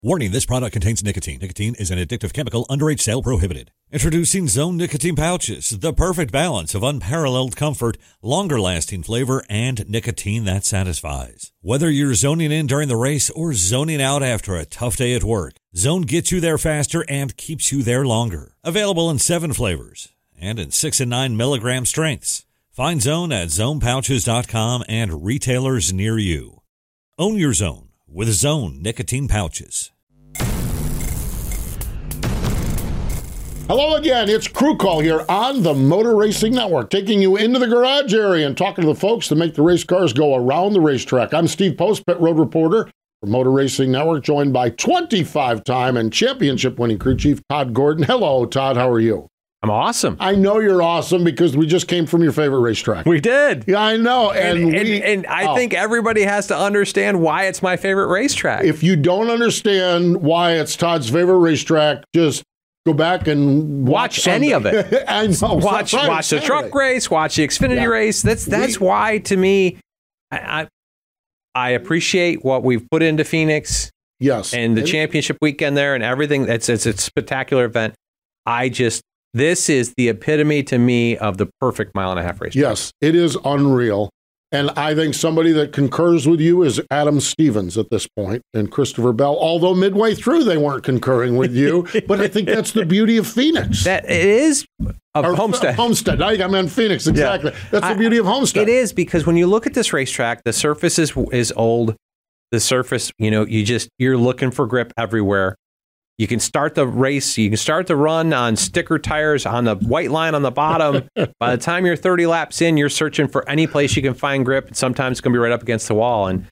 Warning, this product contains nicotine. Nicotine is an addictive chemical. Underage sale prohibited. Introducing Zone Nicotine Pouches, the perfect balance of unparalleled comfort, longer-lasting flavor, and nicotine that satisfies. Whether you're zoning in during the race or zoning out after a tough day at work, Zone gets you there faster and keeps you there longer. Available in 7 flavors and in 6 and 9 milligram strengths. Find Zone at zonepouches.com and retailers near you. Own your Zone with Zone Nicotine Pouches. Hello again, it's Crew Call here on the Motor Racing Network, taking you into the garage area and talking to the folks that make the race cars go around the racetrack. I'm Steve Post, pit road reporter for Motor Racing Network, joined by 25-time and championship-winning crew chief Todd Gordon. Hello, Todd, how are you? I'm awesome. I know you're awesome because we just came from your favorite racetrack. We did. Yeah, I know. And I think everybody has to understand why it's my favorite racetrack. If you don't understand why it's Todd's favorite racetrack, just go back and watch any of it. I know. Watch the truck race, watch the Xfinity race. That's why, to me, I appreciate what we've put into Phoenix. Yes. And the championship weekend there and everything. It's a spectacular event. This is the epitome to me of the perfect mile-and-a-half race. Yes, it is unreal. And I think somebody that concurs with you is Adam Stevens at this point and Christopher Bell, although midway through they weren't concurring with you. But I think that's the beauty of Phoenix. That it is of Homestead. Homestead. I meant Phoenix, exactly. Yeah. That's the beauty of Homestead. It is, because when you look at this racetrack, the surface is old. The surface, you're looking for grip everywhere. You can start the race, you can start the run on sticker tires on the white line on the bottom. By the time you're 30 laps in, you're searching for any place you can find grip. And sometimes it's going to be right up against the wall. And,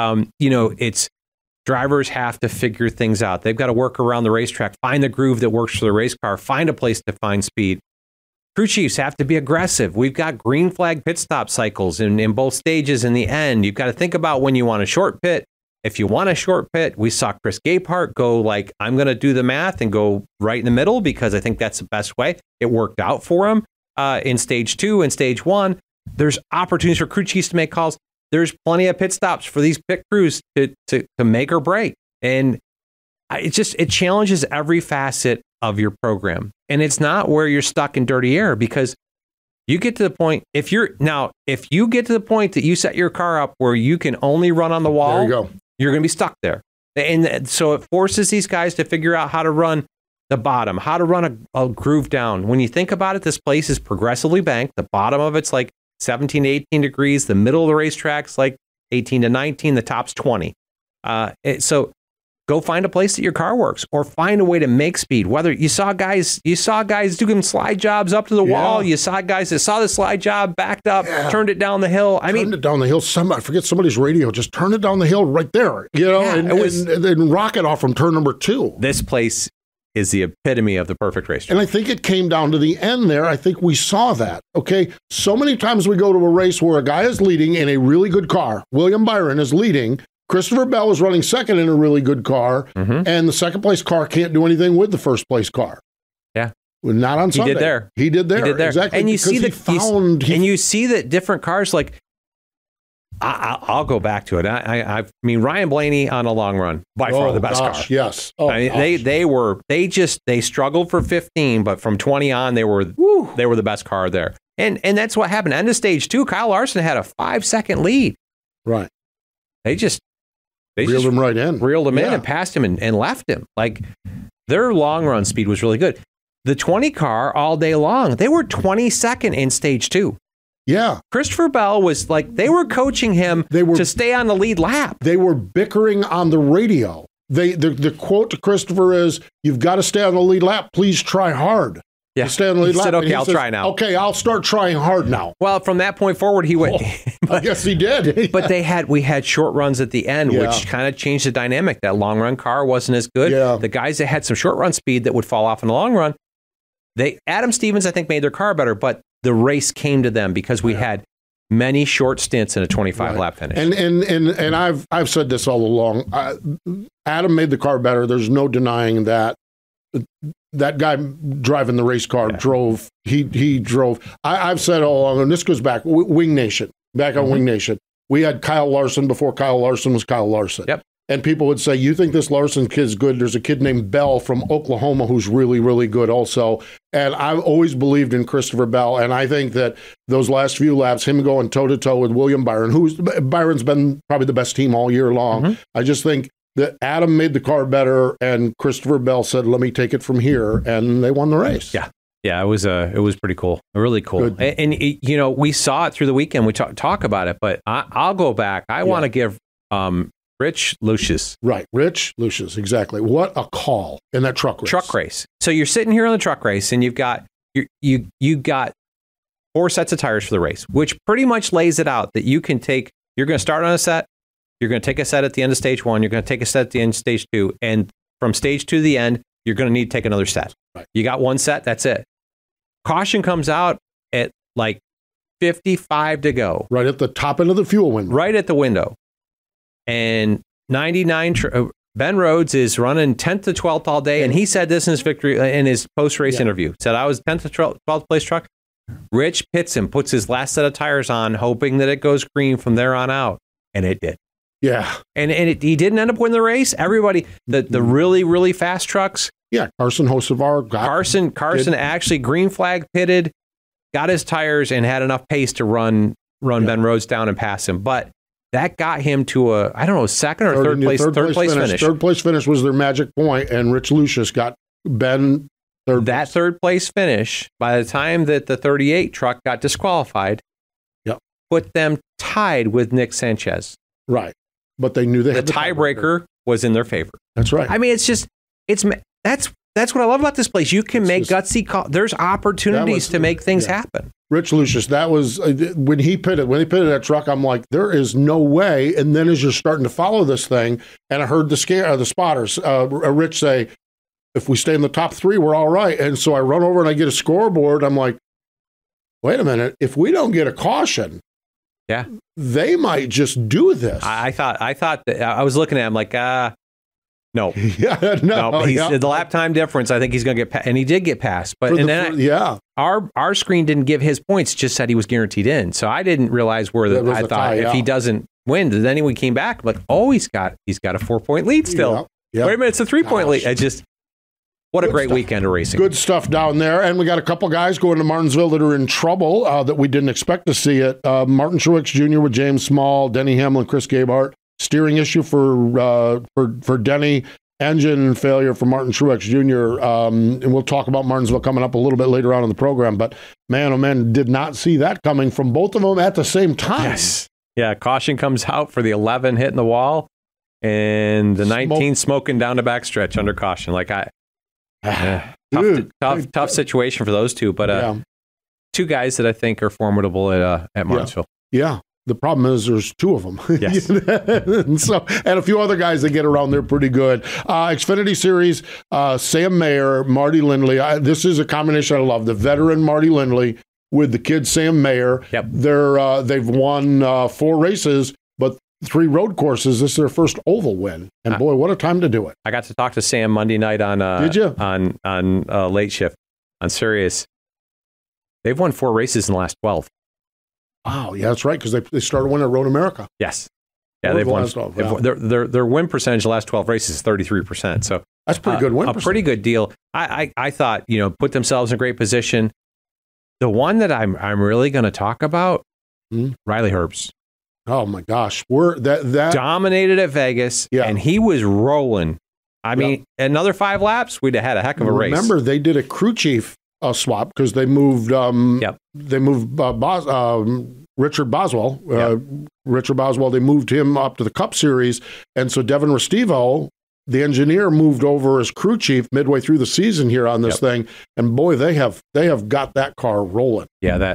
it's drivers have to figure things out. They've got to work around the racetrack, find the groove that works for the race car, find a place to find speed. Crew chiefs have to be aggressive. We've got green flag pit stop cycles in both stages in the end. You've got to think about when you want a short pit. If you want a short pit, we saw Chris Gayhart go I'm going to do the math and go right in the middle because I think that's the best way. It worked out for him in stage 2 and stage 1. There's opportunities for crew chiefs to make calls. There's plenty of pit stops for these pit crews to make or break. And it challenges every facet of your program. And it's not where you're stuck in dirty air, because you get to the point, if you get to the point that you set your car up where you can only run on the wall, there you go. You're going to be stuck there. And so it forces these guys to figure out how to run the bottom, how to run a groove down. When you think about it, this place is progressively banked. The bottom of it's 17 to 18 degrees. The middle of the racetrack's 18 to 19. The top's 20. So go find a place that your car works, or find a way to make speed. Whether you saw guys doing slide jobs up to the wall. You saw guys that saw the slide job, backed up, turned it down the hill. Turned it down the hill. I forget somebody's radio. Just turn it down the hill right there. And then rock it off from turn number 2. This place is the epitome of the perfect racetrack. And I think it came down to the end there. I think we saw that. Okay, so many times we go to a race where a guy is leading in a really good car. William Byron is leading. Christopher Bell is running second in a really good car, and the second place car can't do anything with the first place car. Yeah, not on Sunday. He did there exactly. And you see that different cars. I'll go back to it. I mean Ryan Blaney on a long run, by far the best car. Yes. They struggled for 15, but from 20 on they were the best car there. And that's what happened. End of stage 2, Kyle Larson had a 5-second lead. Right. They just reeled him right in. Reeled him in and passed him and left him. Their long run speed was really good. The 20 car all day long, they were 22nd in stage 2. Yeah. Christopher Bell was they were coaching him to stay on the lead lap. They were bickering on the radio. The quote to Christopher is, "You've got to stay on the lead lap. Please try hard." Yeah. Stay on the lead lap. Said, "Okay, I'll try now." Okay, I'll start trying hard now. Well, from that point forward, he went. I guess he did. But we had short runs at the end, which kind of changed the dynamic. That long run car wasn't as good. Yeah. The guys that had some short run speed that would fall off in the long run, Adam Stevens, I think, made their car better, but the race came to them because we had many short stints in a 25 lap finish. And I've said this all along. Adam made the car better. There's no denying that. That guy driving the race car drove. He drove. I've said all along, and this goes back, Wing Nation, back on Wing Nation. We had Kyle Larson before Kyle Larson was Kyle Larson. Yep. and people would say, you think this Larson kid's good? There's a kid named Bell from Oklahoma who's really, really good also. And I've always believed in Christopher Bell, and I think that those last few laps, him going toe-to-toe with William Byron, Byron's been probably the best team all year long. Mm-hmm. I just think that Adam made the car better, and Christopher Bell said, let me take it from here, and they won the race. Yeah, it was pretty cool, really cool. And you know, we saw it through the weekend. We talk about it, but I'll go back. I want to give Rich Lucius. Right, Rich Lucius, exactly. What a call in that truck race. Truck race. So you're sitting here on the truck race, and you've got you got 4 sets of tires for the race, which pretty much lays it out that you can take. You're going to start on a set. You're going to take a set at the end of stage 1. You're going to take a set at the end of stage 2, and from stage 2 to the end, you're going to need to take another set. Right. You got 1 set. That's it. Caution comes out at like 55 to go. Right at the top end of the fuel window. Right at the window. And 99, Ben Rhodes is running 10th to 12th all day. And he said this in his victory, in his post-race interview. Said, I was 10th to 12th place truck. Rich pits him, puts his last set of tires on, hoping that it goes green from there on out. And it did. Yeah. And he didn't end up winning the race. Everybody, the really, really fast trucks. Yeah, Carson Hocevar. Carson actually green flag pitted, got his tires, and had enough pace to run Ben Rhodes down and pass him. But that got him to a second or third place finish. Third place finish was their magic point, and Rich Lucius got Ben third. That place. Third place finish, by the time that the 38 truck got disqualified, put them tied with Nick Sanchez. Right, but they knew they had the tiebreaker was in their favor. That's right. I mean, that's what I love about this place. You can make gutsy calls. There's opportunities to make things happen. Rich Lucius, that was when he pitted that truck. I'm like, there is no way. And then as you're starting to follow this thing, and I heard the spotters, Rich say, if we stay in the top 3, we're all right. And so I run over and I get a scoreboard. I'm like, wait a minute, if we don't get a caution, they might just do this. I thought that I was looking at him like, no. The lap time difference, I think he's going to get and he did get passed. But our screen didn't give his points, just said he was guaranteed in. So I didn't realize where I thought tie, if he doesn't win, then we came back like, he's got a 4-point lead still. Wait a minute, it's a 3-point lead. What a great weekend of racing. Good stuff down there. And we got a couple guys going to Martinsville that are in trouble that we didn't expect to see it. Martin Truex Jr. with James Small, Denny Hamlin, Chris Gabehart. Steering issue for Denny, engine failure for Martin Truex Jr. And we'll talk about Martinsville coming up a little bit later on in the program. But man, oh man, did not see that coming from both of them at the same time. Yes. Yeah, caution comes out for the 11 hitting the wall, and the 19 smoking down the backstretch under caution. Like tough situation for those two. But two guys that I think are formidable at Martinsville. Yeah. The problem is there's 2 of them. Yes. and a few other guys that get around there pretty good. Xfinity Series, Sam Mayer, Marty Lindley. This is a combination I love. The veteran Marty Lindley with the kid Sam Mayer. Yep. They've won 4 races, but 3 road courses. This is their first oval win. And boy, what a time to do it. I got to talk to Sam Monday night on Did you? on late shift on Sirius. They've won 4 races in the last 12. Wow, yeah, that's right, because they started winning at Road America. Yes. Yeah, they've won. Their win percentage the last 12 races is 33%. So that's pretty good win percentage. A pretty good deal. I thought, put themselves in a great position. The one that I'm really going to talk about, Riley Herbst. Oh my gosh, that dominated at Vegas, and he was rolling. I mean, another 5 laps, we'd have had a heck of a race. Remember, they did a crew chief swap because they moved. Richard Boswell. Richard Boswell. They moved him up to the Cup Series, and so Devin Restivo, the engineer, moved over as crew chief midway through the season here on this thing. And boy, they have got that car rolling. Yeah,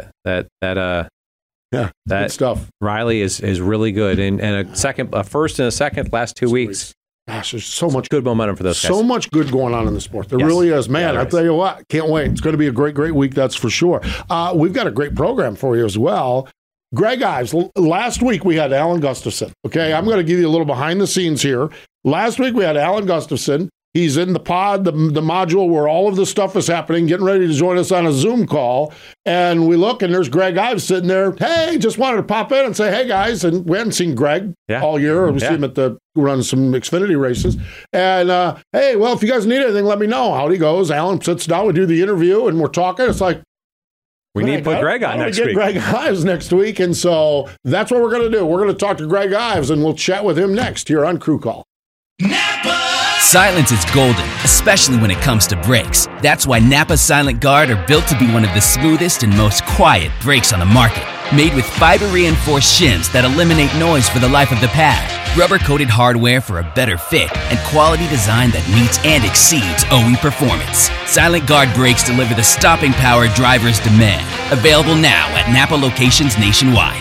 good stuff. Riley is really good, and a first and a second last 2 weeks. Gosh, there's so much good momentum for those guys. So much good going on in the sport. There really is. Man, I tell you what, can't wait. It's going to be a great, great week, that's for sure. We've got a great program for you as well. Greg Ives, last week we had Alan Gustafson. Okay, I'm going to give you a little behind the scenes here. Last week we had Alan Gustafson. He's in the pod, the module where all of the stuff is happening, getting ready to join us on a Zoom call. And we look, and there's Greg Ives sitting there. Hey, just wanted to pop in and say, hey, guys. And we hadn't seen Greg all year. We see him run some Xfinity races. And, hey, well, if you guys need anything, let me know. Out he goes. Alan sits down. We do the interview, and we're talking. It's like, we need to put Greg on next week. Greg Ives next week. And so that's what we're going to do. We're going to talk to Greg Ives, and we'll chat with him next here on Crew Call. Silence is golden, especially when it comes to brakes. That's why Napa Silent Guard are built to be one of the smoothest and most quiet brakes on the market. Made with fiber-reinforced shims that eliminate noise for the life of the pad, rubber-coated hardware for a better fit, and quality design that meets and exceeds OE performance. Silent Guard brakes deliver the stopping power drivers demand. Available now at Napa locations nationwide.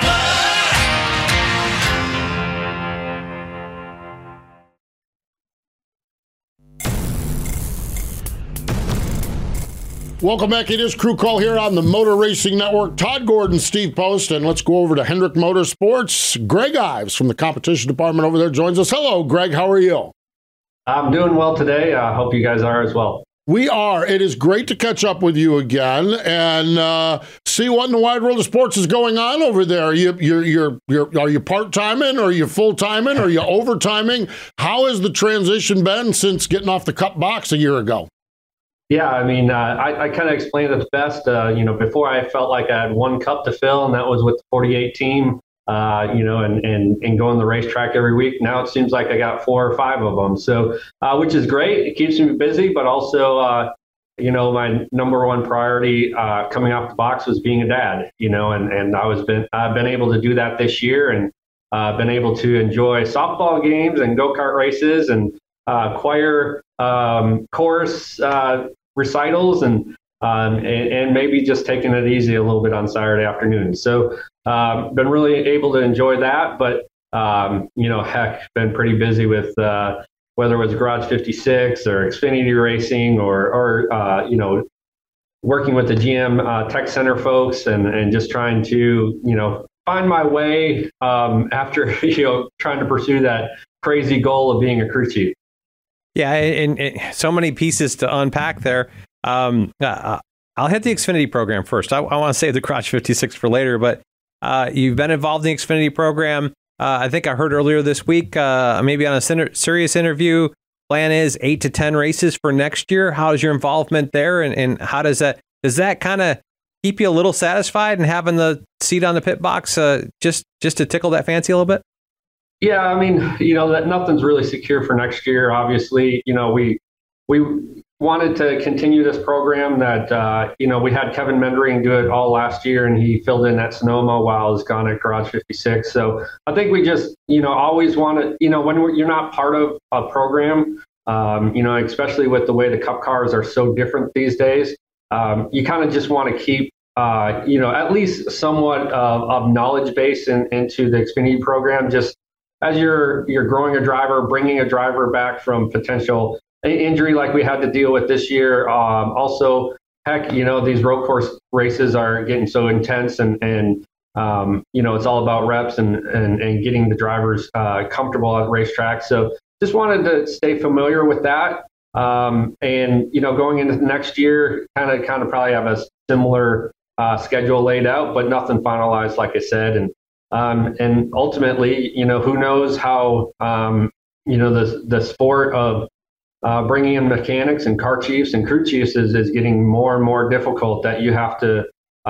Welcome back. It is Crew Call here on the Motor Racing Network. Todd Gordon, Steve Post, and let's go over to Hendrick Motorsports. Greg Ives from the competition department over there joins us. Hello, Greg. How are you? I'm doing well today. I hope you guys are as well. We are. It is great to catch up with you again and see what in the wide world of sports is going on over there. Are you part-timing, or are you full-timing, or are you overtiming? How has the transition been since getting off the Cup box a year ago? Yeah, I mean, I kind of explained it best. Before I felt like I had one cup to fill, and that was with the 48 team, and going the racetrack every week. Now it seems like I got 4 or 5 of them. So, which is great. It keeps me busy, but also, my number one priority coming off the box was being a dad. And I've been able to do that this year, and been able to enjoy softball games and go-kart races and choir, chorus recitals, and maybe just taking it easy a little bit on Saturday afternoons. So been really able to enjoy that, but been pretty busy with whether it was Garage 56 or Xfinity Racing or working with the GM Tech Center folks and just trying to find my way after trying to pursue that crazy goal of being a crew chief. Yeah, and so many pieces to unpack there. I'll hit the Xfinity program first. I want to save the Garage 56 for later, but you've been involved in the Xfinity program. I think I heard earlier this week, maybe on a serious interview, plan is 8 to 10 races for next year. How's your involvement there, and how does that kind of keep you a little satisfied and having the seat on the pit box just to tickle that fancy a little bit? Yeah, I mean, that nothing's really secure for next year. Obviously, we wanted to continue this program that, we had Kevin Mendering do it all last year, and he filled in at Sonoma while I was gone at Garage 56. So I think we just, always want to, when you're not part of a program, especially with the way the Cup cars are so different these days, you kind of just want to keep, at least somewhat of knowledge base into the Xfinity program, just as you're growing a driver, bringing a driver back from potential injury like we had to deal with this year. Also, heck, these road course races are getting so intense, and it's all about reps and getting the drivers comfortable at racetracks. So just wanted to stay familiar with that. And going into the next year, kind of probably have a similar schedule laid out, but nothing finalized, like I said. And ultimately, who knows how, the sport of bringing in mechanics and car chiefs and crew chiefs is getting more and more difficult, that you have to,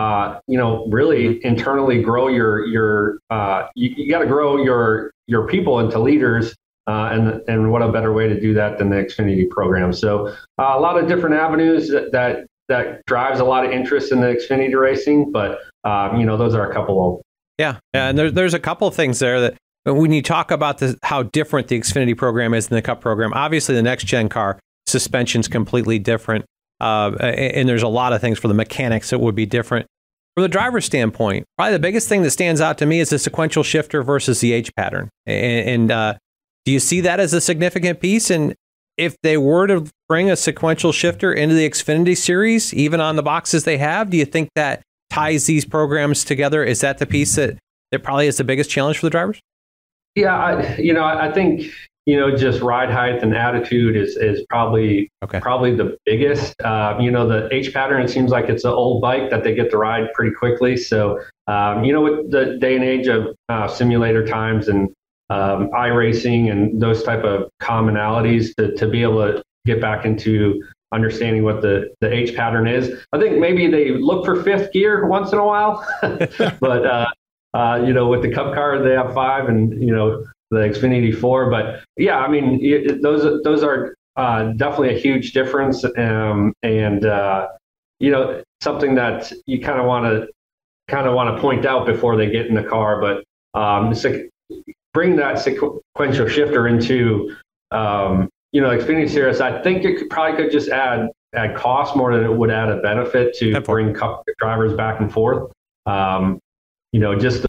really internally grow you got to grow your people into leaders. And what a better way to do that than the Xfinity program. So a lot of different avenues that drives a lot of interest in the Xfinity racing, but, those are a couple of. Yeah, and there's a couple of things there that when you talk about how different the Xfinity program is than the Cup program, obviously the next gen car suspension's completely different, and there's a lot of things for the mechanics that would be different. From the driver's standpoint, probably the biggest thing that stands out to me is the sequential shifter versus the age pattern. And do you see that as a significant piece? And if they were to bring a sequential shifter into the Xfinity series, even on the boxes they have, do you think that ties these programs together? Is that the piece that probably is the biggest challenge for the drivers? Yeah, I think, just ride height and attitude is probably the biggest. The H pattern, it seems like it's an old bike that they get to ride pretty quickly. So, with the day and age of simulator times and iRacing and those type of commonalities, to be able to get back into understanding what the H pattern is. I think maybe they look for fifth gear once in a while, but with the Cup car they have 5, and the Xfinity 4. But yeah, I mean those are definitely a huge difference, and something that you kind of want to point out before they get in the car. But bring that sequential shifter into Xfinity Series, I think it could just add cost more than it would add a benefit to bring Cup drivers back and forth. Just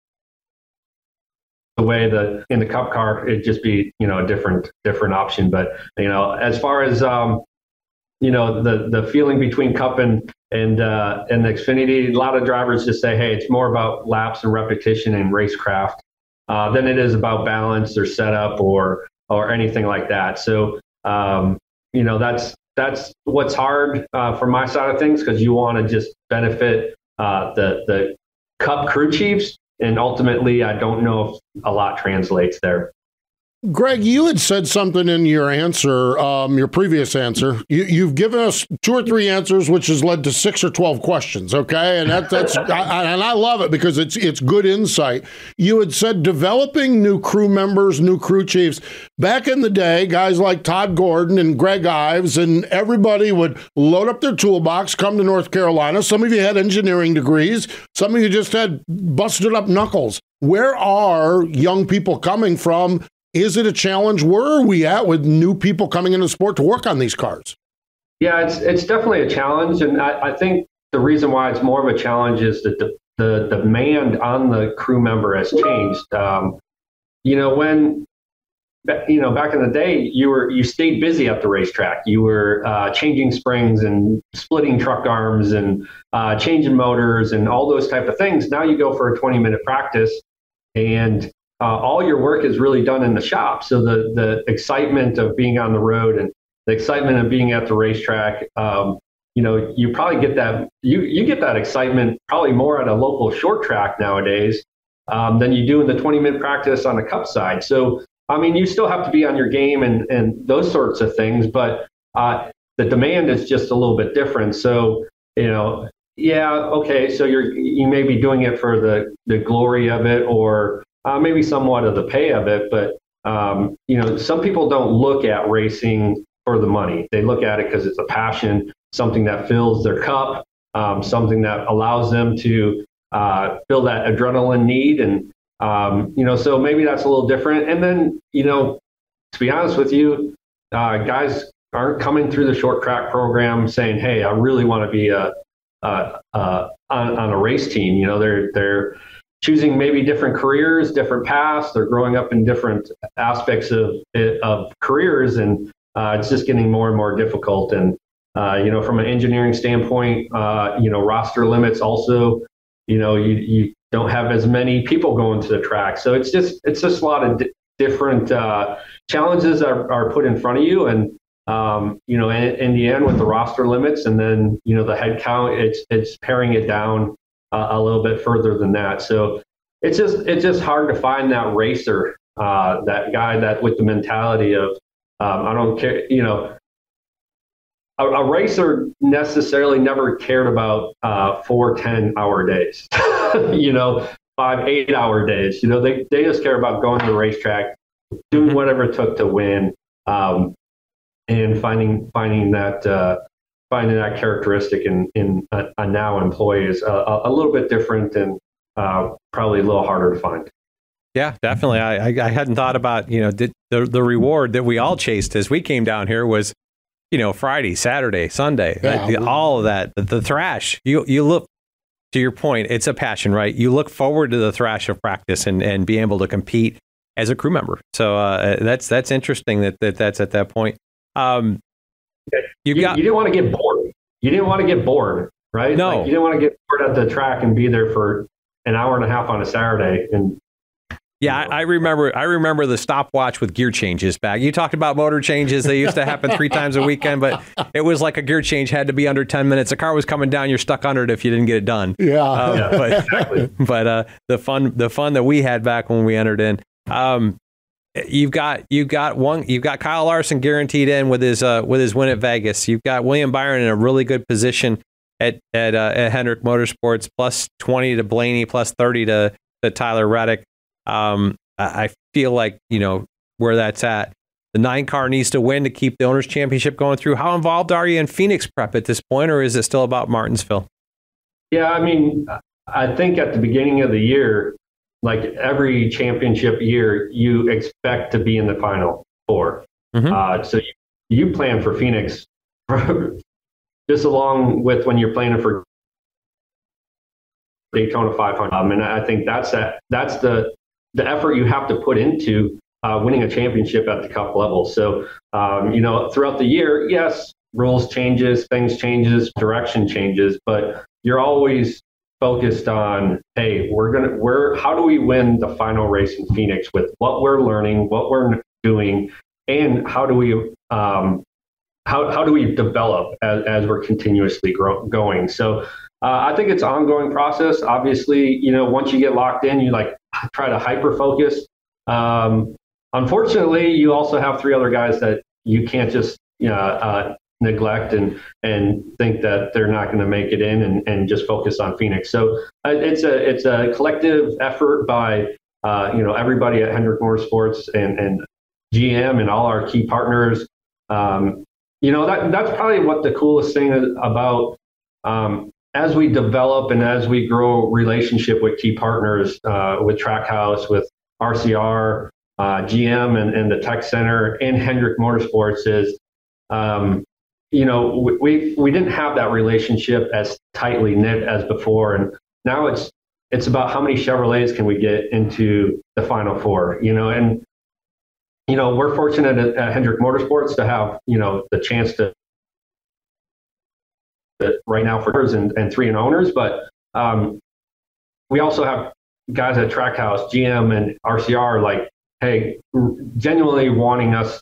the way that in the Cup car, it'd just be, a different option. But, as far as, the feeling between Cup and the Xfinity, a lot of drivers just say, hey, it's more about laps and repetition and racecraft than it is about balance or setup or anything like that. So, that's what's hard from my side of things, because you want to just benefit the Cup crew chiefs. And ultimately, I don't know if a lot translates there. Greg, you had said something in your answer, your previous answer. You've given us 2 or 3 answers, which has led to 6 or 12 questions. Okay, and that's and I love it because it's good insight. You had said developing new crew members, new crew chiefs. Back in the day, guys like Todd Gordon and Greg Ives and everybody would load up their toolbox, come to North Carolina. Some of you had engineering degrees. Some of you just had busted up knuckles. Where are young people coming from? Is it a challenge? Where are we at with new people coming into the sport to work on these cars? Yeah, it's definitely a challenge. And I think the reason why it's more of a challenge is that the demand on the crew member has changed. When back in the day, you stayed busy at the racetrack. You were changing springs and splitting truck arms and changing motors and all those type of things. Now you go for a 20-minute practice, and all your work is really done in the shop. So the excitement of being on the road and the excitement of being at the racetrack, you probably get that. You get that excitement probably more at a local short track nowadays than you do in the 20-minute practice on the Cup side. So, I mean, you still have to be on your game and those sorts of things, but the demand is just a little bit different. So, yeah, okay. So you may be doing it for the glory of it, or maybe somewhat of the pay of it, but some people don't look at racing for the money. They look at it because it's a passion, something that fills their cup, something that allows them to fill that adrenaline need. And, so maybe that's a little different. And then, to be honest with you, guys aren't coming through the short track program saying, hey, I really want to be on a race team. They're choosing maybe different careers, different paths. They're growing up in different aspects of careers, and it's just getting more and more difficult. And from an engineering standpoint, roster limits also. You don't have as many people going to the track, so it's just a lot of different challenges are put in front of you. And in the end, with the roster limits, and then the head count, it's paring it down a little bit further than that. So it's just hard to find that racer, that guy that with the mentality of I don't care. A racer necessarily never cared about 4 10-hour days, 5 8-hour days. They just care about going to the racetrack, doing whatever it took to win, and finding that. Finding that characteristic in a now employee is a little bit different and probably a little harder to find. Yeah, definitely. I hadn't thought about, the reward that we all chased as we came down here was, Friday, Saturday, Sunday, right? All of that, the thrash. You look, to your point, it's a passion, right? You look forward to the thrash of practice and being able to compete as a crew member. So that's interesting that's at that point. You didn't want to get bored. You didn't want to get bored, right? No. You didn't want to get bored at the track and be there for an hour and a half on a Saturday and Yeah, I remember the stopwatch with gear changes back. You talked about motor changes. They used to happen 3 times a weekend, but it was like a gear change had to be under 10 minutes. The car was coming down, you're stuck under it if you didn't get it done. Yeah. Exactly. But the fun that we had back when we entered in. You've got Kyle Larson guaranteed in with his win at Vegas. You've got William Byron in a really good position at Hendrick Motorsports, plus 20 to Blaney, plus 30 to Tyler Reddick. I feel like, where that's at. The 9 car needs to win to keep the Owners' Championship going through. How involved are you in Phoenix prep at this point, or is it still about Martinsville? Yeah, I mean, I think at the beginning of the year, like every championship year, you expect to be in the Final Four. Mm-hmm. So you plan for Phoenix just along with when you're planning for Daytona 500. And I think that's the effort you have to put into winning a championship at the Cup level. So, throughout the year, yes, rules changes, things changes, direction changes, but you're always focused on, hey, how do we win the final race in Phoenix with what we're learning, what we're doing, and how do we develop as we're continuously going? So I think it's an ongoing process. Obviously, once you get locked in, you try to hyper focus. Unfortunately, you also have 3 other guys that you can't just neglect and think that they're not going to make it in and just focus on Phoenix. So it's a collective effort by everybody at Hendrick Motorsports and GM and all our key partners. That's probably what the coolest thing is about as we develop and as we grow relationship with key partners, with Trackhouse, with RCR, GM and the Tech Center and Hendrick Motorsports is, we didn't have that relationship as tightly knit as before. And now it's about how many Chevrolets can we get into the Final Four, and, we're fortunate at Hendrick Motorsports to have, the chance to right now for and 3 and owners, but we also have guys at Trackhouse, GM and RCR, hey, genuinely wanting us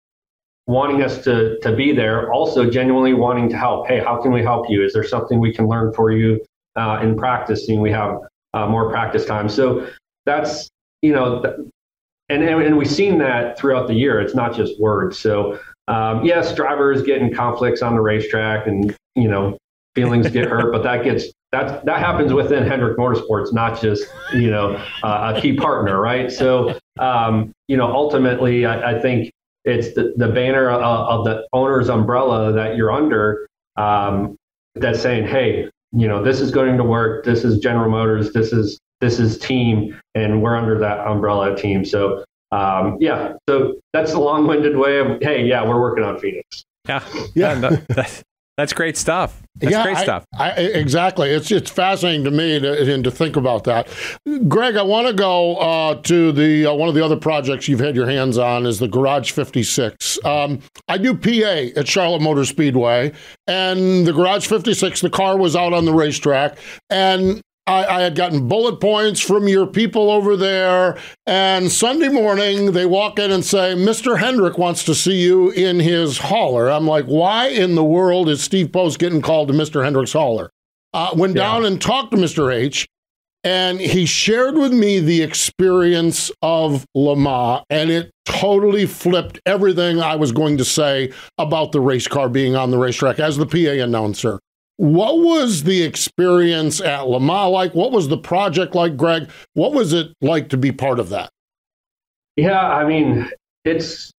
to be there, also genuinely wanting to help. Hey, how can we help you? Is there something we can learn for you in practicing? We have more practice time. So that's, and we've seen that throughout the year. It's not just words. So yes, drivers get in conflicts on the racetrack and, feelings get hurt, but that happens within Hendrick Motorsports, not just, a key partner, right? So, ultimately, I think it's the banner of the owner's umbrella that you're under that's saying, hey, this is going to work. This is General Motors. This is team, and we're under that umbrella team. So, so that's a long-winded way of, hey, yeah, we're working on Phoenix. Yeah. That's great stuff. Great stuff. Exactly. It's fascinating to me to think about that. Greg, I want to go to the one of the other projects you've had your hands on is the Garage 56. I do PA at Charlotte Motor Speedway, and the Garage 56, the car was out on the racetrack, and I had gotten bullet points from your people over there, and Sunday morning they walk in and say, Mr. Hendrick wants to see you in his hauler. I'm like, why in the world is Steve Post getting called to Mr. Hendrick's hauler? Went down and talked to Mr. H, and he shared with me the experience of Le Mans, and it totally flipped everything I was going to say about the race car being on the racetrack as the PA announcer. What was the experience at Le Mans like? What was the project like, Greg? What was it like to be part of that? Yeah, I mean, it's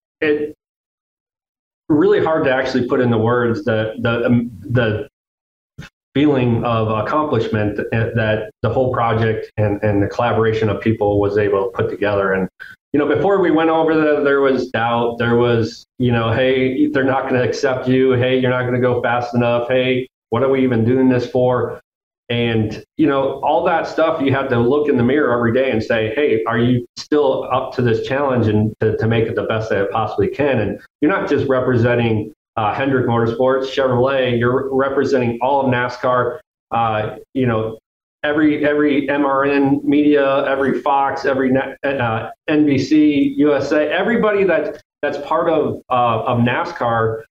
really hard to actually put into words the feeling of accomplishment that the whole project and the collaboration of people was able to put together. And, before we went over there was doubt. There was, hey, they're not going to accept you. Hey, you're not going to go fast enough. Hey, what are we even doing this for? And, all that stuff, you had to look in the mirror every day and say, hey, are you still up to this challenge and to make it the best that it possibly can? And you're not just representing Hendrick Motorsports, Chevrolet, you're representing all of NASCAR. every MRN media, every Fox, every NBC, USA, everybody that's part of NASCAR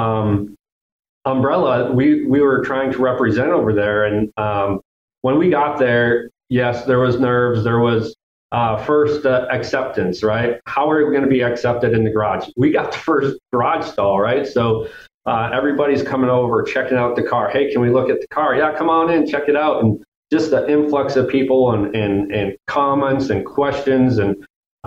umbrella, we were trying to represent over there. And when we got there, yes, there was nerves. There was first acceptance, right? How are we going to be accepted in the garage? We got the first garage stall, right? So everybody's coming over, checking out the car. Hey, can we look at the car? Yeah, come on in, check it out. And just the influx of people and comments and questions. And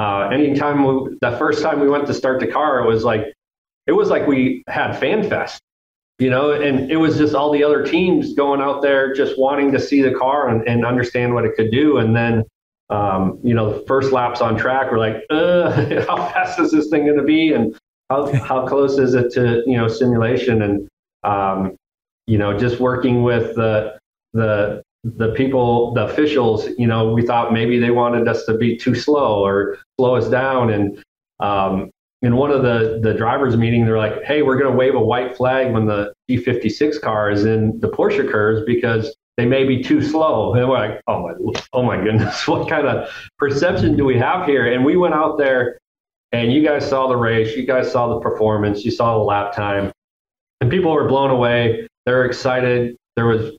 the first time we went to start the car, it was like we had Fan Fest. And it was just all the other teams going out there just wanting to see the car and understand what it could do. And then, the first laps on track were like, how fast is this thing going to be? And how close is it to, simulation? And, just working with the people, the officials, we thought maybe they wanted us to be too slow or slow us down. And, in one of the drivers' meeting, they're like, hey, we're going to wave a white flag when the G56 car is in the Porsche curves because they may be too slow. And we're like, oh my goodness, what kind of perception do we have here? And we went out there, and you guys saw the race, you guys saw the performance, you saw the lap time, and people were blown away. They were excited. There was,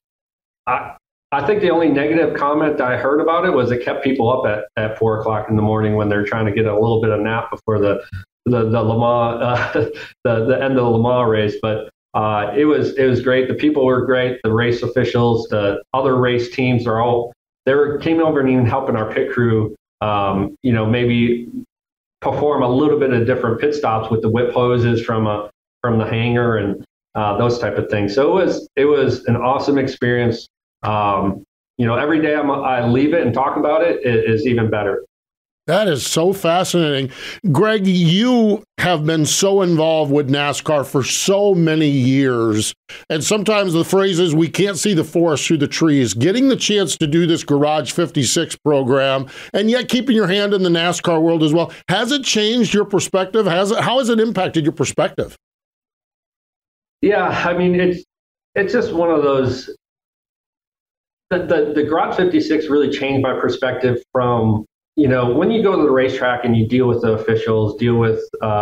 I think the only negative comment I heard about it was it kept people up at 4 o'clock in the morning when they're trying to get a little bit of nap before the Le Mans, the end of the Le Mans race. But it was great. The people were great. The race officials, the other race teams came over and even helping our pit crew, maybe perform a little bit of different pit stops with the whip hoses from the hangar and those type of things. So it was an awesome experience. Every day I leave it and talk about it is even better. That is so fascinating. Greg, you have been so involved with NASCAR for so many years. And sometimes the phrase is, we can't see the forest through the trees. Getting the chance to do this Garage 56 program and yet keeping your hand in the NASCAR world as well, has it changed your perspective? How has it impacted your perspective? Yeah, I mean, it's just one of those. The Garage 56 really changed my perspective from, when you go to the racetrack and you deal with the officials, deal with,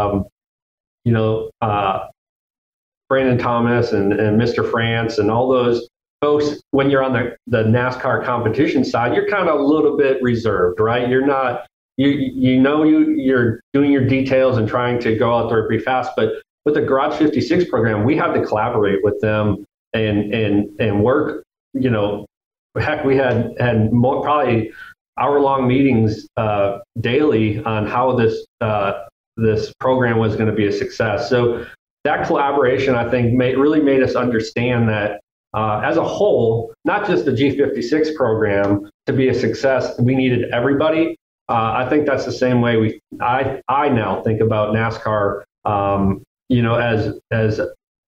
Brandon Thomas and Mr. France and all those folks, when you're on the NASCAR competition side, you're kind of a little bit reserved, right? You're not, you're doing your details and trying to go out there and be fast. But with the Garage 56 program, we had to collaborate with them and work, heck, we had probably hour-long meetings daily on how this program was going to be a success. So that collaboration, I think, really made us understand that as a whole, not just the G56 program to be a success, we needed everybody. I think that's the same way I now think about NASCAR, as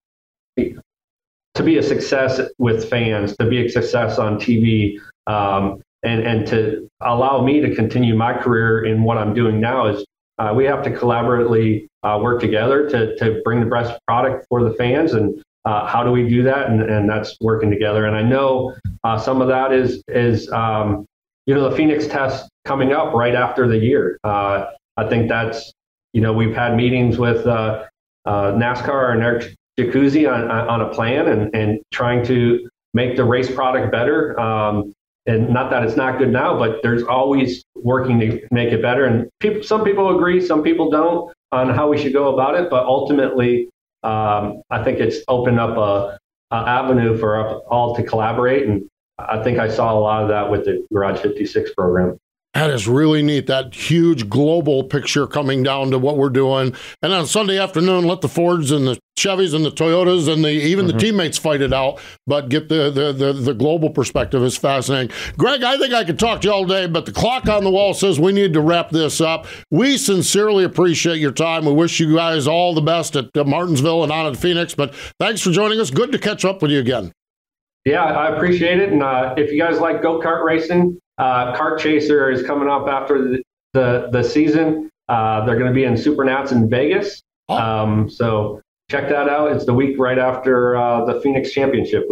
to be a success with fans, to be a success on TV, and to allow me to continue my career in what I'm doing now is we have to collaboratively work together to bring the best product for the fans. And how do we do that? And that's working together. And I know some of that is the Phoenix test coming up right after the year. I think that's, we've had meetings with NASCAR and Eric Jacuzzi on a plan and trying to make the race product better. And not that it's not good now, but there's always working to make it better. And some people agree, some people don't on how we should go about it. But ultimately, I think it's opened up a avenue for us all to collaborate. And I think I saw a lot of that with the Garage 56 program. That is really neat, that huge global picture coming down to what we're doing. And on Sunday afternoon, let the Fords and the Chevys and the Toyotas and even the teammates fight it out, but get the global perspective is fascinating. Greg, I think I could talk to you all day, but the clock on the wall says we need to wrap this up. We sincerely appreciate your time. We wish you guys all the best at Martinsville and on at Phoenix, but thanks for joining us. Good to catch up with you again. Yeah, I appreciate it. And if you guys like go-kart racing, Kart Chaser is coming up after the season. They're going to be in Supernats in Vegas. So check that out. It's the week right after the Phoenix Championship week.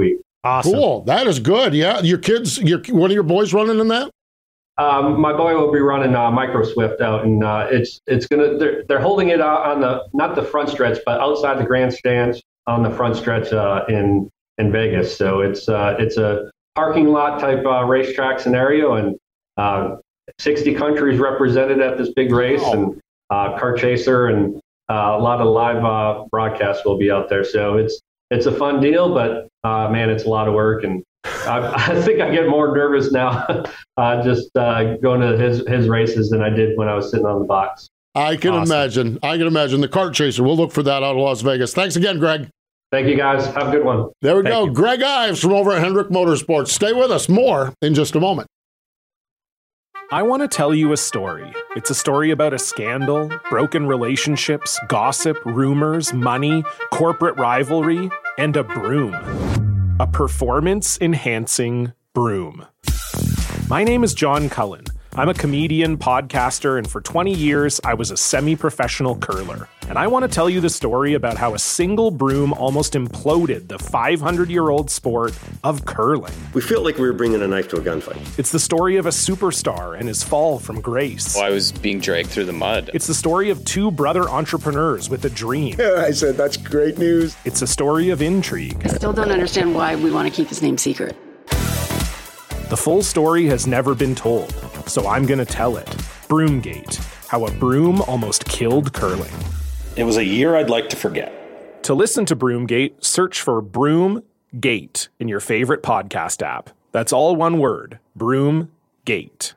Awesome. Cool. That is good. Yeah. Your kids, one of your boys running in that? My boy will be running Micro Swift out, and it's gonna. They're holding it out on not the front stretch, but outside the grandstands on the front stretch in Vegas. So it's a parking lot type racetrack scenario, and 60 countries represented at this big race, and Kart Chaser and a lot of live broadcasts will be out there. So it's a fun deal, but man, it's a lot of work, and I think I get more nervous now just going to his races than I did when I was sitting on the box. I can imagine. The Kart Chaser. We'll look for that out of Las Vegas. Thanks again, Greg. Thank you, guys. Have a good one. There we go. Greg Ives from over at Hendrick Motorsports. Stay with us. More in just a moment. I want to tell you a story. It's a story about a scandal, broken relationships, gossip, rumors, money, corporate rivalry, and a broom. A performance-enhancing broom. My name is John Cullen. I'm a comedian, podcaster, and for 20 years, I was a semi-professional curler. And I want to tell you the story about how a single broom almost imploded the 500-year-old sport of curling. We felt like we were bringing a knife to a gunfight. It's the story of a superstar and his fall from grace. Well, I was being dragged through the mud. It's the story of two brother entrepreneurs with a dream. I said, that's great news. It's a story of intrigue. I still don't understand why we want to keep his name secret. The full story has never been told, so I'm going to tell it. Broomgate, how a broom almost killed curling. It was a year I'd like to forget. To listen to Broomgate, search for Broomgate in your favorite podcast app. That's all one word, Broomgate.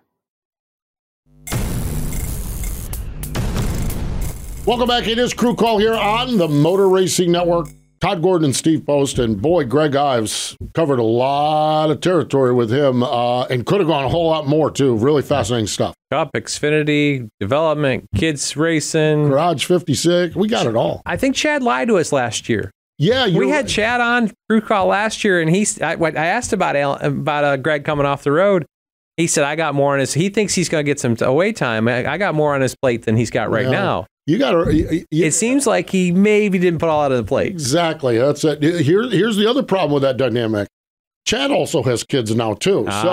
Welcome back. It is Crew Call here on the Motor Racing Network. Todd Gordon and Steve Post, and boy, Greg Ives covered a lot of territory with him and could have gone a whole lot more, too. Really fascinating stuff. Cup, Xfinity, development, kids racing. Garage 56. We got it all. I think Chad lied to us last year. Yeah, we had Chad on Crew Call last year, and I asked about Greg coming off the road. He said, I got more on his, he thinks he's going to get some away time. I got more on his plate than he's got right now. You got to. It seems like he maybe didn't put all out of the plate. Exactly. That's it. Here's the other problem with that dynamic. Chad also has kids now too, so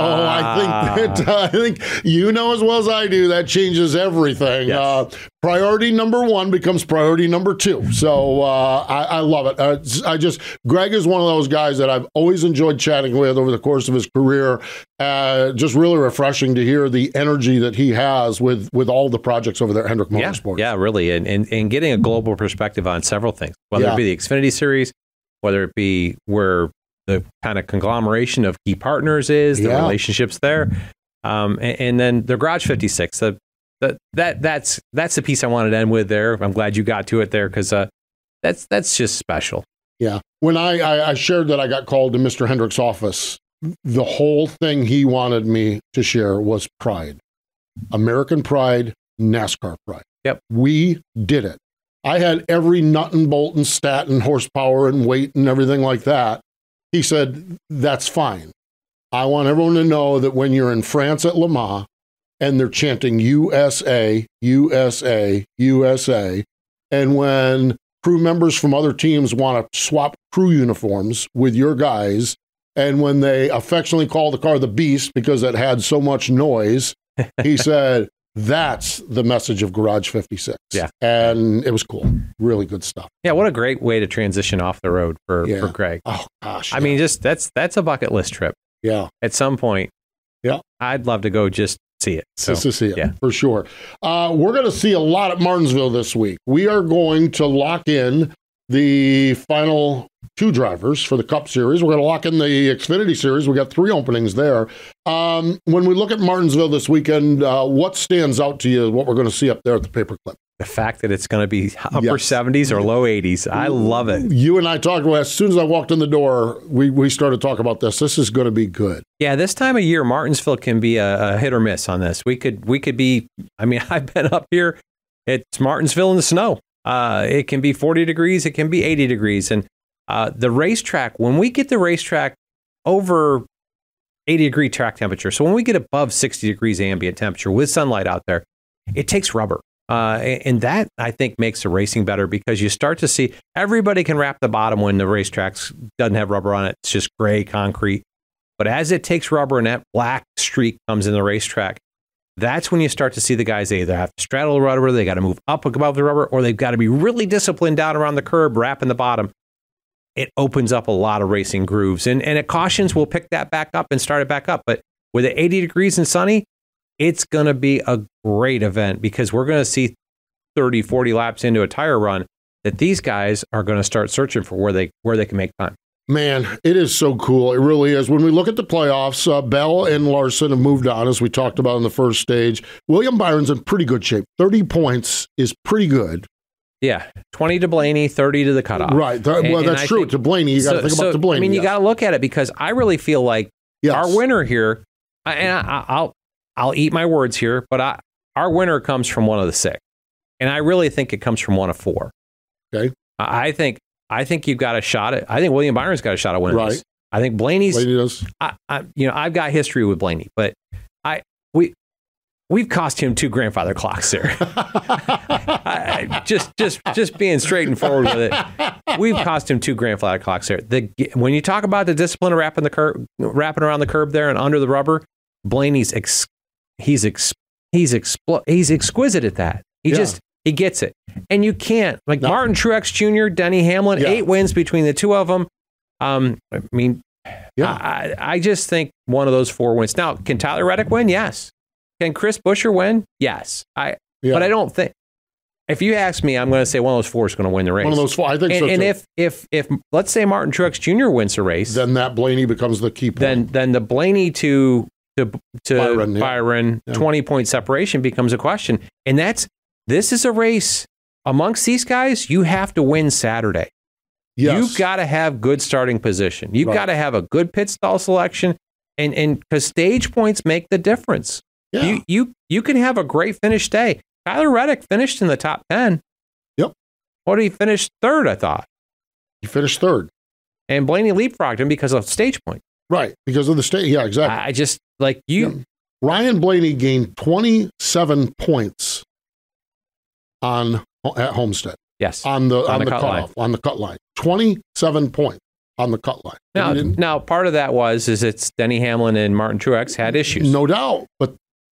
I think you know as well as I do that changes everything. Yes. Priority number one becomes priority number two. So I love it. Greg is one of those guys that I've always enjoyed chatting with over the course of his career. Just really refreshing to hear the energy that he has with all the projects over there at Hendrick Motorsports. Yeah, really, and getting a global perspective on several things, whether it be the Xfinity Series, whether it be where the kind of conglomeration of key partners is, the relationships there, and then the Garage 56. That's the piece I wanted to end with there. I'm glad you got to it there because that's just special. Yeah. When I shared that I got called to Mr. Hendrick's office, the whole thing he wanted me to share was pride. American pride, NASCAR pride. Yep. We did it. I had every nut and bolt and stat and horsepower and weight and everything like that. He said, that's fine. I want everyone to know that when you're in France at Le Mans and they're chanting USA, USA, USA, and when crew members from other teams want to swap crew uniforms with your guys, and when they affectionately call the car the Beast because it had so much noise, he said, that's the message of Garage 56. Yeah. And it was cool. Really good stuff. Yeah, what a great way to transition off the road for Greg. Oh, gosh. I mean, just that's a bucket list trip. Yeah. At some point. Yeah. I'd love to go just see it. Just to see it, for sure. We're going to see a lot at Martinsville this week. We are going to lock in the final two drivers for the Cup Series. We're going to lock in the Xfinity Series. We got 3 openings there. When we look at Martinsville this weekend, what stands out to you, what we're going to see up there at the paperclip? The fact that it's going to be upper 70s or low 80s. I love it. You and I talked about, as soon as I walked in the door, we started talking about this. This is going to be good. Yeah, this time of year, Martinsville can be a hit or miss on this. We could be, I mean, I've been up here. It's Martinsville in the snow. It can be 40 degrees. It can be 80 degrees. And the racetrack, when we get the racetrack over 80-degree track temperature, so when we get above 60 degrees ambient temperature with sunlight out there, it takes rubber. And that, I think, makes the racing better because you start to see everybody can wrap the bottom when the racetrack doesn't have rubber on it. It's just gray concrete. But as it takes rubber and that black streak comes in the racetrack, that's when you start to see the guys, they either have to straddle the rubber, they got to move up above the rubber, or they've got to be really disciplined down around the curb, wrapping the bottom. It opens up a lot of racing grooves. And at cautions, we'll pick that back up and start it back up. But with it 80 degrees and sunny, it's going to be a great event because we're going to see 30, 40 laps into a tire run that these guys are going to start searching for where they can make time. Man, it is so cool. It really is. When we look at the playoffs, Bell and Larson have moved on, as we talked about in the first stage. William Byron's in pretty good shape. 30 points is pretty good. Yeah, 20 to Blaney, 30 to the cutoff. Right. Well, that's true. To Blaney, you got to think about to Blaney. I mean, you got to look at it because I really feel like our winner here, and I'll eat my words here, but our winner comes from one of the 6. And I really think it comes from one of 4. Okay. I think you've got a shot at. I think William Byron's got a shot at winning this. I think Blaney does. I've got history with Blaney, but we've cost him 2 grandfather clocks there. just being straight and forward with it, we've cost him 2 grandfather clocks there. When you talk about the discipline of wrapping around the curb there and under the rubber, Blaney's he's exquisite at that. He gets it. And you can't, Martin Truex Jr., Denny Hamlin, 8 wins between the two of them. I just think one of those 4 wins. Now, can Tyler Reddick win? Yes. Can Chris Buescher win? Yes. But I don't think, if you ask me, I'm going to say one of those 4 is going to win the race. One of those 4, I think so. And if let's say Martin Truex Jr. wins the race, then that Blaney becomes the key point. Then the Blaney to Byron 20-point separation becomes a question. And this is a race amongst these guys. You have to win Saturday. Yes. You've got to have good starting position. You've got to have a good pit stall selection, and because stage points make the difference. Yeah. You can have a great finish day. Tyler Reddick finished in the top 10. Yep. What did he finish 3rd? I thought he finished 3rd, and Blaney leapfrogged him because of stage point. Right, because of the stage. Yeah, exactly. I just like you. Yeah. Ryan Blaney gained 27 points at Homestead. Yes. On the cutoff, on the cut line. 27 points on the cut line. Now part of that is it's Denny Hamlin and Martin Truex had issues. No doubt. But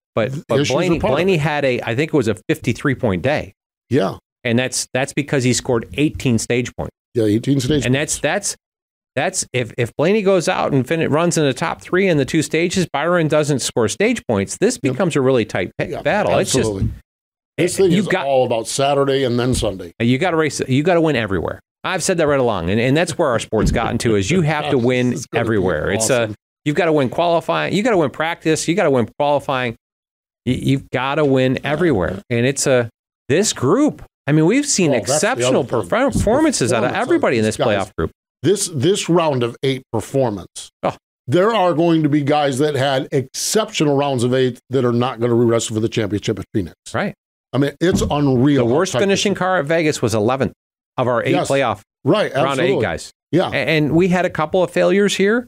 Blaney had I think it was a 53-point day. Yeah. And that's because he scored 18 stage points. Yeah, 18 stage and points. that's if Blaney goes out and runs in the top 3 in the 2 stages, Byron doesn't score stage points, this becomes a really tight battle. Absolutely. This thing is all about Saturday and then Sunday. You got to race. You got to win everywhere. I've said that right along, and that's where our sport's gotten to is you have to win everywhere. Awesome. It's you've got to win qualifying. You got to win practice. You got to win qualifying. You've got to win everywhere, and it's this group. I mean, we've seen exceptional performances out of everybody in this playoff group. This round of 8 performance. There are going to be guys that had exceptional rounds of 8 that are not going to be wrestled for the championship at Phoenix. Right. I mean, it's unreal. The worst finishing car at Vegas was 11th of our 8 playoff round of 8 guys. Yeah. And we had a couple of failures here.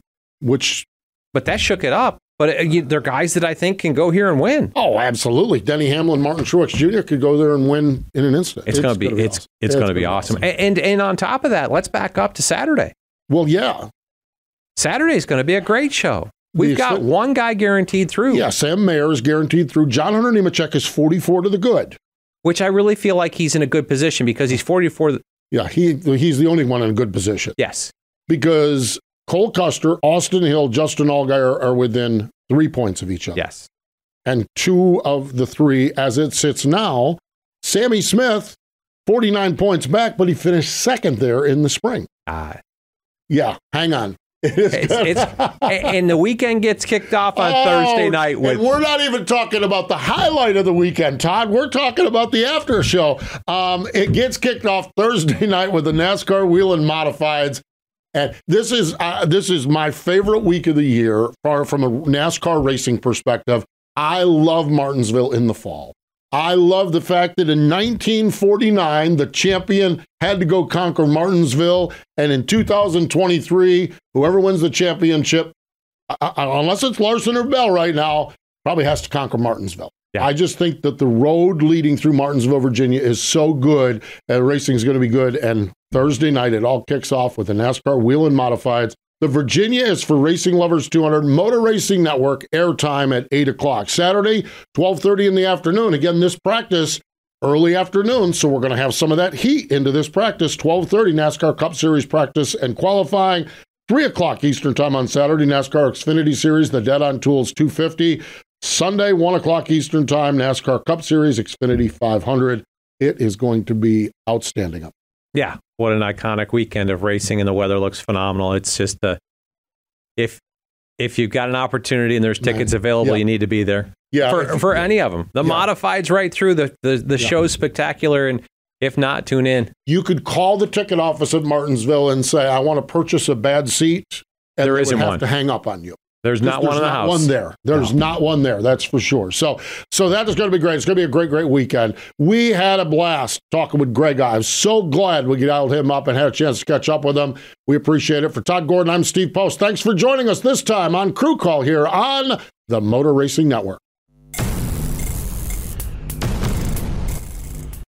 But that shook it up. But they're guys that I think can go here and win. Oh, absolutely. Denny Hamlin, Martin Truex Jr. could go there and win in an instant. It's going to be awesome. And on top of that, let's back up to Saturday. Well, yeah. Saturday's going to be a great show. We've got one guy guaranteed through. Yeah, Sam Mayer is guaranteed through. John Hunter Nemechek is 44 to the good. Which I really feel like he's in a good position because he's 44. Yeah, he's the only one in a good position. Yes. Because Cole Custer, Austin Hill, Justin Allgaier are within 3 points of each other. Yes. And 2 of the 3, as it sits now, Sammy Smith, 49 points back, but he finished 2nd there in the spring. Yeah, hang on. And the weekend gets kicked off on Thursday night. And we're not even talking about the highlight of the weekend, Todd. We're talking about the after show. It gets kicked off Thursday night with the NASCAR Whelen Modifieds. And this is my favorite week of the year from a NASCAR racing perspective. I love Martinsville in the fall. I love the fact that in 1949, the champion had to go conquer Martinsville. And in 2023, whoever wins the championship, unless it's Larson or Bell right now, probably has to conquer Martinsville. Yeah. I just think that the road leading through Martinsville, Virginia is so good, and racing is going to be good. And Thursday night, it all kicks off with the NASCAR Wheel and Modifieds. The Virginia is for Racing Lovers 200, Motor Racing Network, airtime at 8 o'clock. Saturday, 12:30 in the afternoon. Again, this practice, early afternoon, so we're going to have some of that heat into this practice. 12:30 NASCAR Cup Series practice and qualifying. 3 o'clock Eastern time on Saturday, NASCAR Xfinity Series, the Dead on Tools 250. Sunday, 1 o'clock Eastern time, NASCAR Cup Series, Xfinity 500. It is going to be outstanding. Yeah, what an iconic weekend of racing, and the weather looks phenomenal. It's just if you've got an opportunity and there's tickets available, you need to be there. Yeah, for any of them. The modifieds right through the show's spectacular, and if not, tune in. You could call the ticket office at Martinsville and say, "I want to purchase a bad seat," and there isn't have one to hang up on you. There's not one in the house. There's not one there. That's for sure. So that is going to be great. It's going to be a great, great weekend. We had a blast talking with Greg. I'm so glad we dialed him up and had a chance to catch up with him. We appreciate it. For Todd Gordon, I'm Steve Post. Thanks for joining us this time on Crew Call here on the Motor Racing Network.